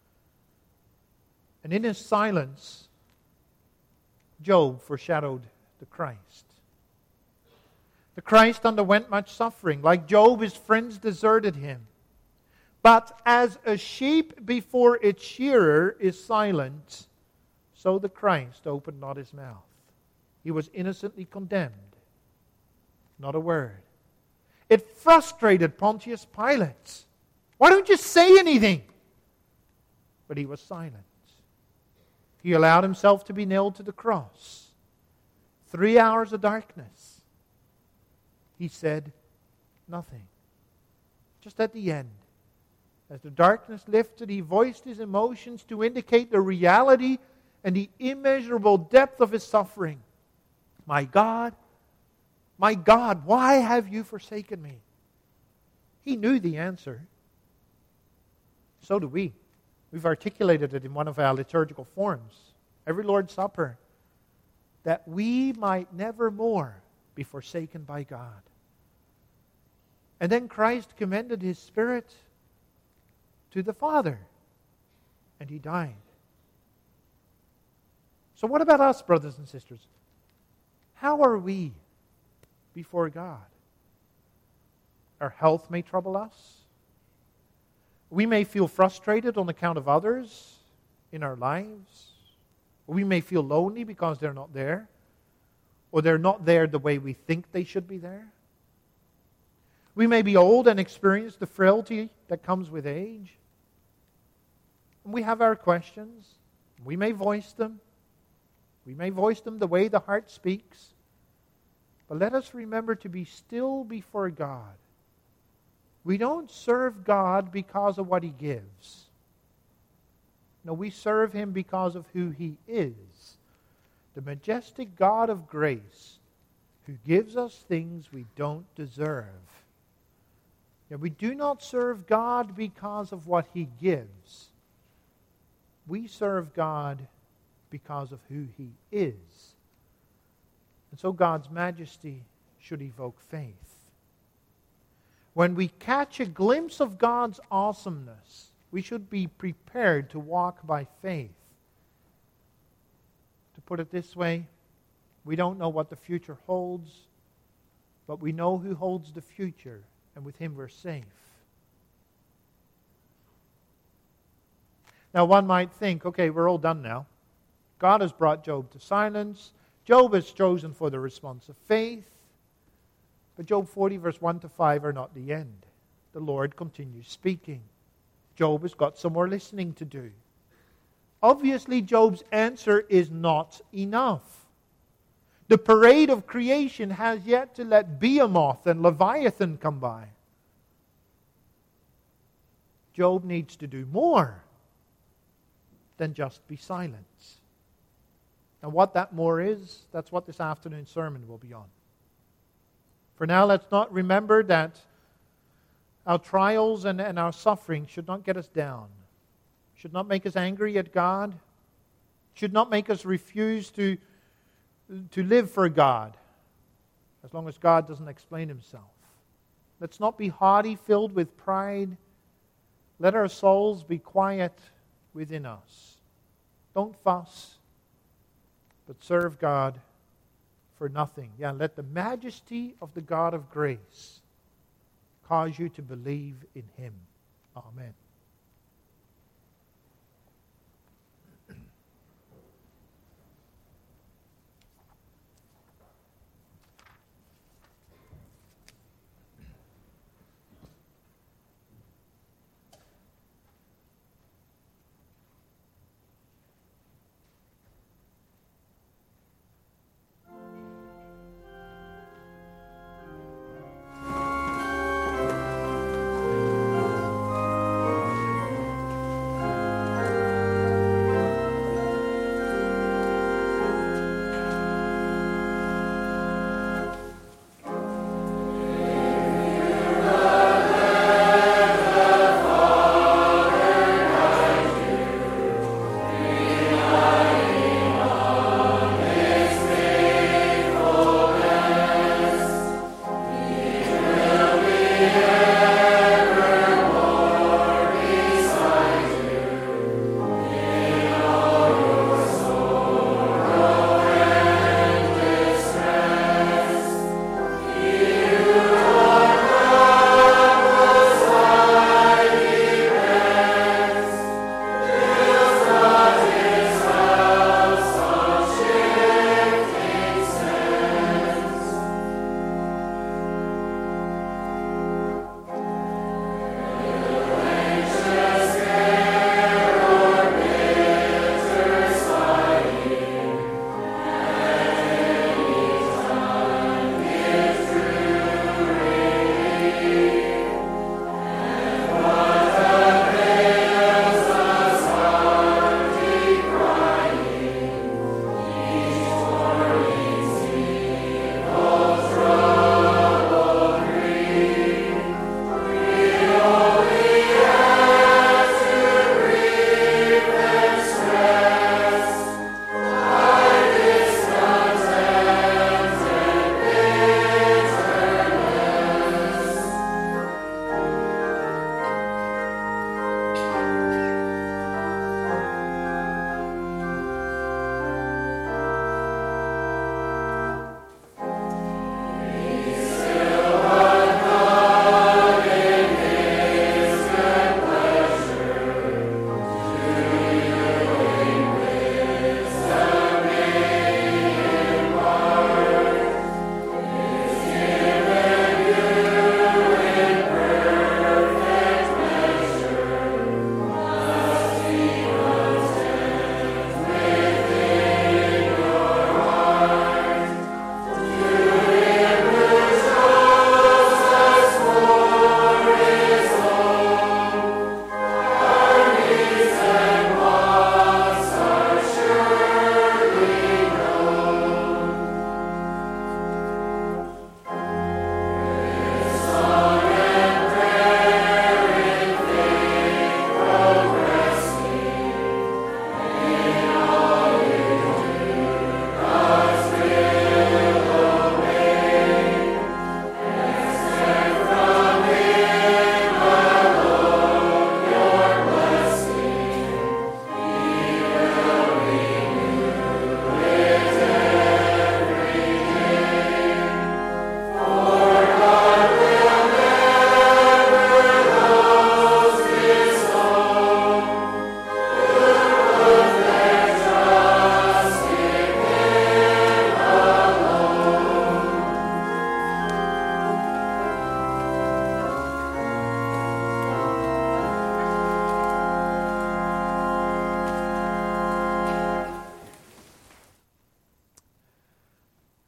And in his silence, Job foreshadowed the Christ. The Christ underwent much suffering. Like Job, his friends deserted him. But as a sheep before its shearer is silent, so the Christ opened not his mouth. He was innocently condemned. Not a word. It frustrated Pontius Pilate. Why don't you say anything? But he was silent. He allowed himself to be nailed to the cross. 3 hours of darkness. He said nothing. Just at the end, as the darkness lifted, he voiced his emotions to indicate the reality and the immeasurable depth of his suffering. My God, why have you forsaken me? He knew the answer. So do we. We've articulated it in one of our liturgical forms, every Lord's Supper, that we might never more be forsaken by God. And then Christ commended His Spirit to the Father, and He died. So what about us, brothers and sisters? How are we before God? Our health may trouble us. We may feel frustrated on account of others in our lives. We may feel lonely because they're not there. Or they're not there the way we think they should be there. We may be old and experience the frailty that comes with age. And we have our questions. We may voice them. We may voice them the way the heart speaks. But let us remember to be still before God. We don't serve God because of what He gives. No, we serve Him because of who He is. The majestic God of grace who gives us things we don't deserve. Yet we do not serve God because of what He gives. We serve God because of who He is. And so God's majesty should evoke faith. When we catch a glimpse of God's awesomeness, we should be prepared to walk by faith put it this way, we don't know what the future holds, but we know who holds the future, and with Him we're safe. Now one might think, okay, we're all done now. God has brought Job to silence. Job is chosen for the response of faith. But Job 40 verse 1 to 5 are not the end. The Lord continues speaking. Job has got some more listening to do. Obviously, Job's answer is not enough. The parade of creation has yet to let Behemoth and Leviathan come by. Job needs to do more than just be silent. And what that more is, that's what this afternoon's sermon will be on. For now, let's not remember that our trials and our suffering should not get us down, should not make us angry at God, should not make us refuse to live for God, as long as God doesn't explain Himself. Let's not be haughty, filled with pride. Let our souls be quiet within us. Don't fuss, but serve God for nothing. Yeah, let the majesty of the God of grace cause you to believe in Him. Amen.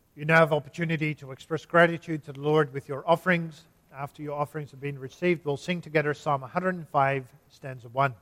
You now have opportunity to express gratitude to the Lord with your offerings. After your offerings have been received, we'll sing together Psalm 105, stanza 1.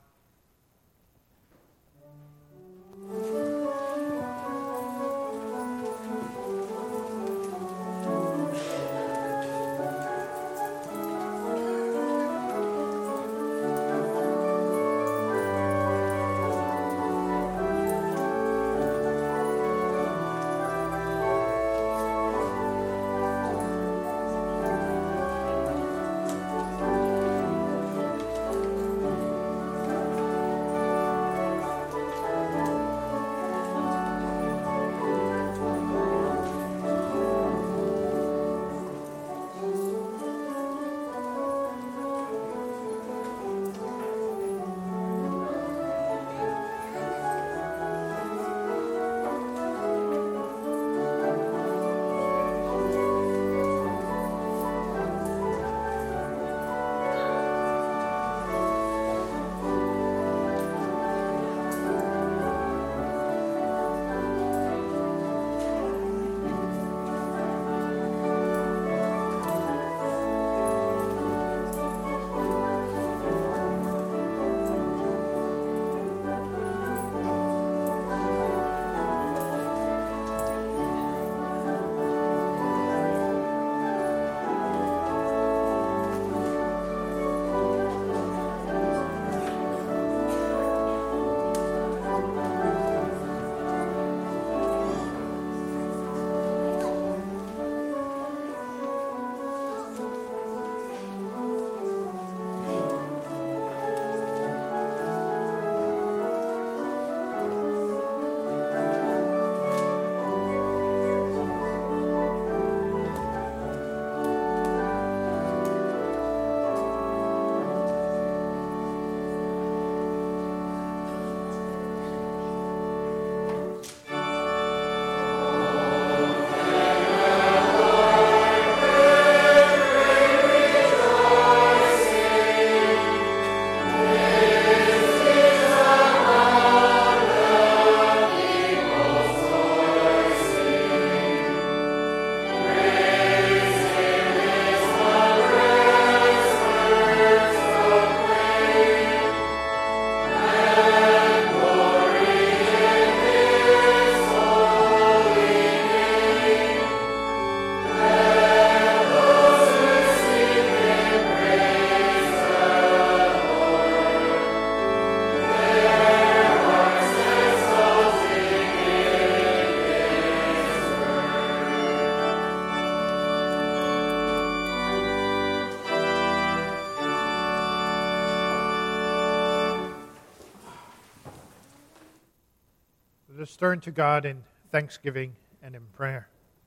Let us turn to God in thanksgiving and in prayer.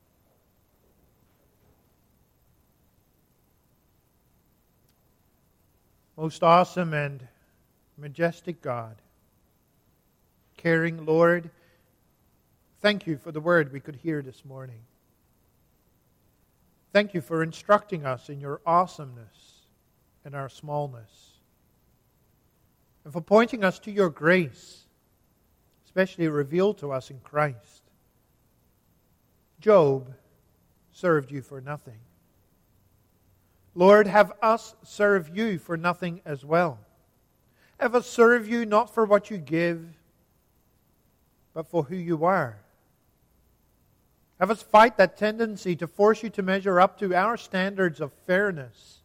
Most awesome and majestic God, caring Lord, thank you for the word we could hear this morning. Thank you for instructing us in your awesomeness and our smallness, and for pointing us to your grace, especially revealed to us in Christ. Job served you for nothing. Lord, have us serve you for nothing as well. Have us serve you not for what you give, but for who you are. Have us fight that tendency to force you to measure up to our standards of fairness.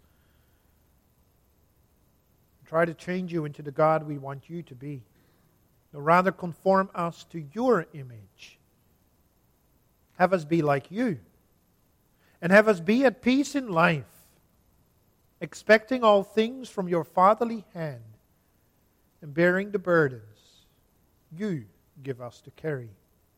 Try to change you into the God we want you to be. No, rather conform us to your image. Have us be like you. And have us be at peace in life, expecting all things from your fatherly hand, and bearing the burdens you give us to carry.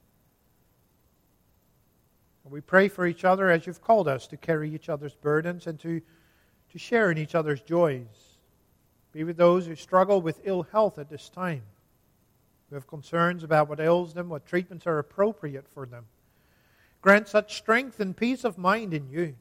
And we pray for each other as you've called us to carry each other's burdens and to share in each other's joys. Be with those who struggle with ill health at this time, who have concerns about what ails them, what treatments are appropriate for them. Grant such strength and peace of mind in you.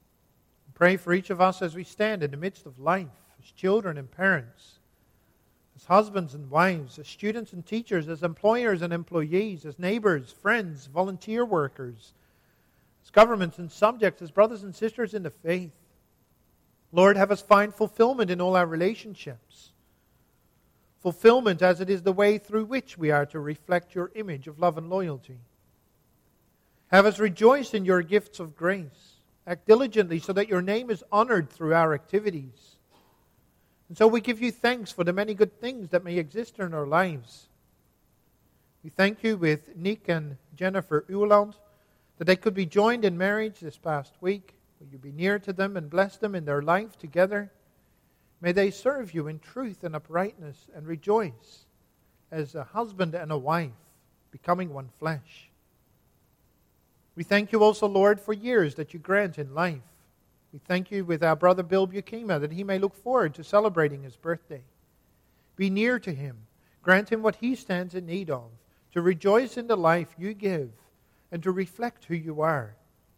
Pray for each of us as we stand in the midst of life, as children and parents, as husbands and wives, as students and teachers, as employers and employees, as neighbors, friends, volunteer workers, as governments and subjects, as brothers and sisters in the faith. Lord, have us find fulfillment in all our relationships. Fulfillment as it is the way through which we are to reflect your image of love and loyalty. Have us rejoice in your gifts of grace. Act diligently so that your name is honored through our activities. And so we give you thanks for the many good things that may exist in our lives. We thank you with Nick and Jennifer Uland that they could be joined in marriage this past week. Will you be near to them and bless them in their life together? May they serve you in truth and uprightness and rejoice as a husband and a wife, becoming one flesh. We thank you also, Lord, for years that you grant in life. We thank you with our brother Bill Bukema that he may look forward to celebrating his birthday. Be near to him. Grant him what he stands in need of, to rejoice in the life you give and to reflect who you are.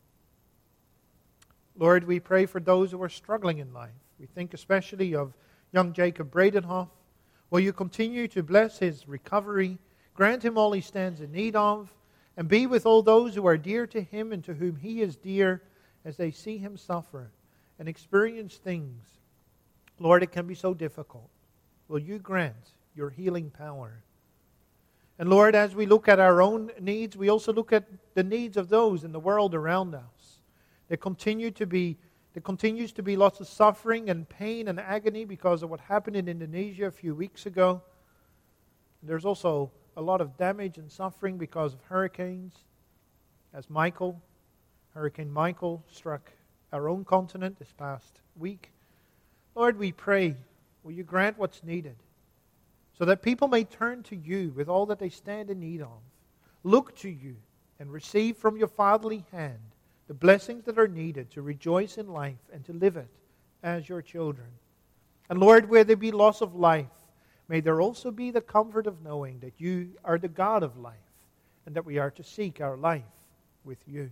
Lord, we pray for those who are struggling in life. We think especially of young Jacob Bradenhoff. Will you continue to bless his recovery, grant him all he stands in need of, and be with all those who are dear to him and to whom he is dear as they see him suffer and experience things. Lord, it can be so difficult. Will you grant your healing power? And Lord, as we look at our own needs, we also look at the needs of those in the world around us. There continues to be lots of suffering and pain and agony because of what happened in Indonesia a few weeks ago. There's also a lot of damage and suffering because of hurricanes. As Hurricane Michael struck our own continent this past week. Lord, we pray, will you grant what's needed so that people may turn to you with all that they stand in need of. Look to you and receive from your fatherly hand the blessings that are needed to rejoice in life and to live it as your children. And Lord, where there be loss of life, may there also be the comfort of knowing that you are the God of life and that we are to seek our life with you.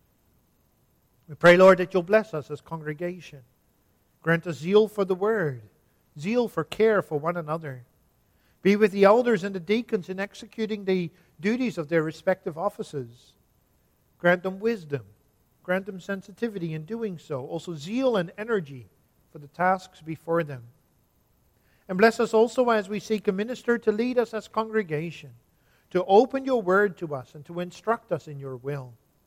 We pray, Lord, that you'll bless us as congregation. Grant us zeal for the word, zeal for care for one another. Be with the elders and the deacons in executing the duties of their respective offices. Grant them wisdom. Grant them sensitivity in doing so. Also zeal and energy for the tasks before them. And bless us also as we seek a minister to lead us as congregation, to open your word to us and to instruct us in your will.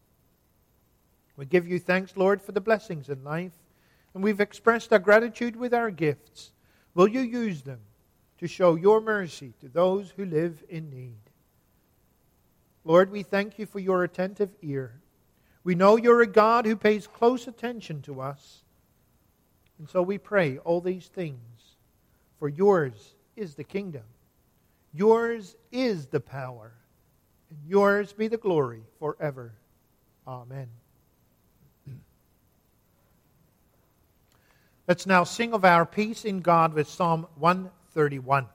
We give you thanks, Lord, for the blessings in life, and we've expressed our gratitude with our gifts. Will you use them to show your mercy to those who live in need? Lord, we thank you for your attentive ear. We know you're a God who pays close attention to us. And so we pray all these things, for yours is the kingdom. Yours is the power. And yours be the glory forever. Amen. Let's now sing of our peace in God with Psalm 131.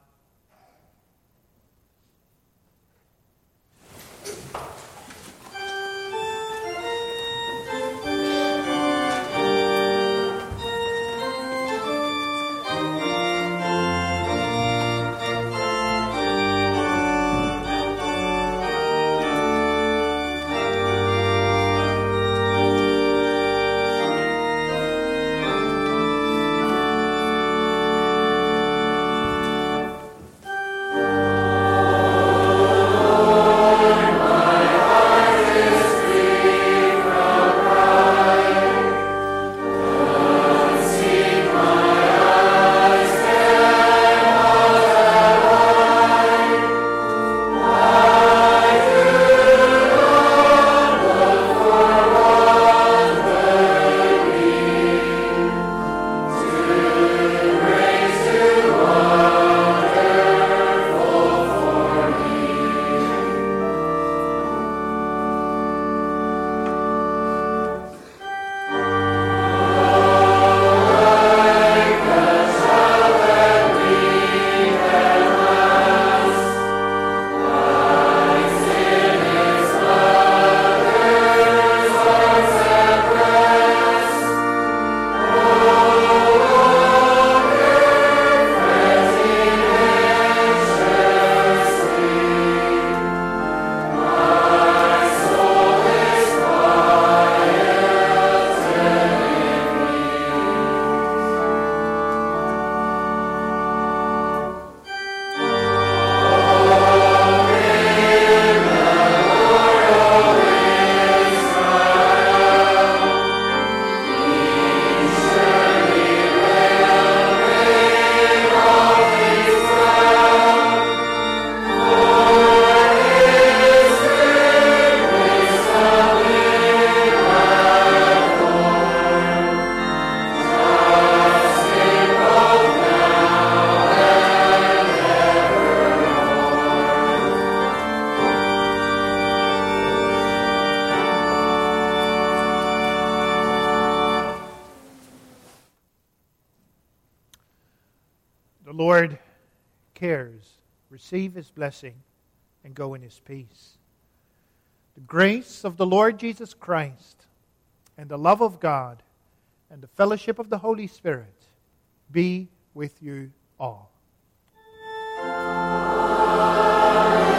Lord cares. Receive His blessing and go in His peace. The grace of the Lord Jesus Christ and the love of God and the fellowship of the Holy Spirit be with you all. Amen.